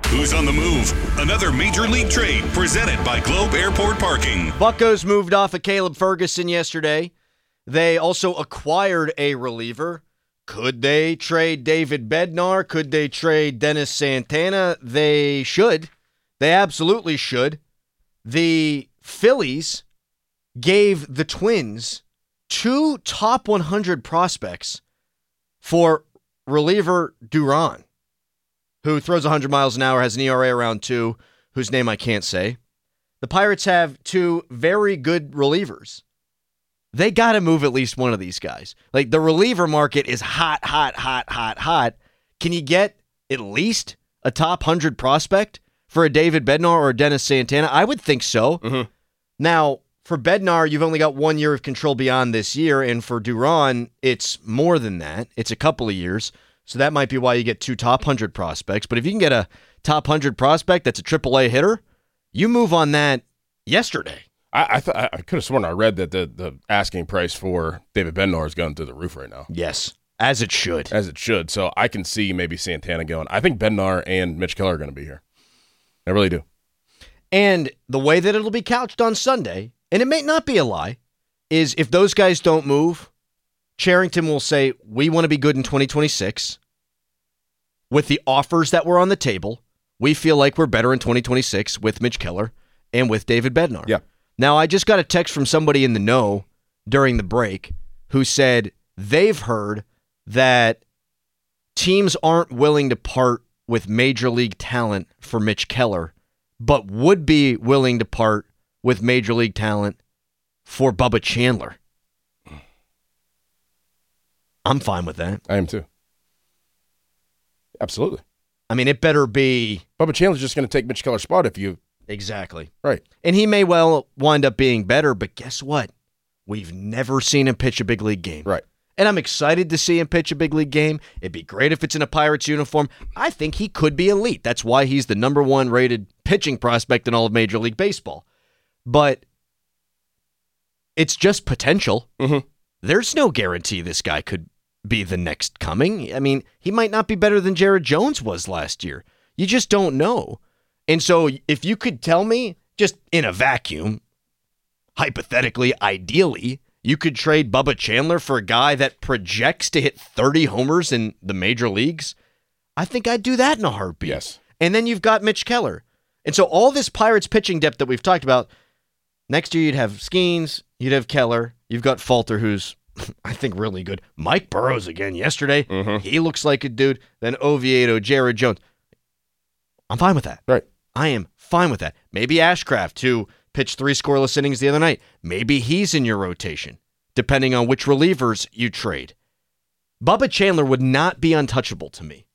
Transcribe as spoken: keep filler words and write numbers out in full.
Who's on the move? Another major league trade presented by Globe Airport Parking. Buccos moved off of Caleb Ferguson yesterday. They also acquired a reliever. Could they trade David Bednar? Could they trade Dennis Santana? They should. They absolutely should. The Phillies gave the Twins two top one hundred prospects for reliever Duran, who throws one hundred miles an hour, has an E R A around two, whose name I can't say. The Pirates have two very good relievers. They got to move at least one of these guys. Like, the reliever market is hot, hot, hot, hot, hot. Can you get at least a top one hundred prospect for a David Bednar or a Dennis Santana? I would think so. Mm-hmm. Now, for Bednar, you've only got one year of control beyond this year, and for Duran, it's more than that. It's a couple of years, so that might be why you get two top one hundred prospects. But if you can get a top one hundred prospect that's a triple A hitter, you move on that yesterday. I I, th- I could have sworn I read that the, the asking price for David Bednar is going through the roof right now. Yes, as it should. As it should. So I can see maybe Santana going. I think Bednar and Mitch Keller are going to be here. I really do. And the way that it'll be couched on Sunday, and it may not be a lie, is if those guys don't move, Cherington will say, we want to be good in twenty twenty-six. With the offers that were on the table, we feel like we're better in twenty twenty-six with Mitch Keller and with David Bednar. Yeah. Now, I just got a text from somebody in the know during the break who said they've heard that teams aren't willing to part with major league talent for Mitch Keller, but would be willing to part with major league talent for Bubba Chandler. I'm fine with that. I am too. Absolutely. I mean, it better be... Bubba Chandler's just going to take Mitch Keller's spot if you... Exactly. Right. And he may well wind up being better, but guess what? We've never seen him pitch a big league game. Right. And I'm excited to see him pitch a big league game. It'd be great if it's in a Pirates uniform. I think he could be elite. That's why he's the number one rated pitching prospect in all of Major League Baseball. But it's just potential. Mm-hmm. There's no guarantee this guy could be the next coming. I mean, he might not be better than Jared Jones was last year. You just don't know. And so if you could tell me, just in a vacuum, hypothetically, ideally, you could trade Bubba Chandler for a guy that projects to hit thirty homers in the major leagues, I think I'd do that in a heartbeat. Yes. And then you've got Mitch Keller. And so all this Pirates pitching depth that we've talked about, next year you'd have Skeens, you'd have Keller, you've got Falter, who's, I think, really good. Mike Burrows again yesterday. Mm-hmm. He looks like a dude. Then Oviedo, Jared Jones. I'm fine with that. Right. I am fine with that. Maybe Ashcraft, who pitched three scoreless innings the other night. Maybe he's in your rotation, depending on which relievers you trade. Bubba Chandler would not be untouchable to me.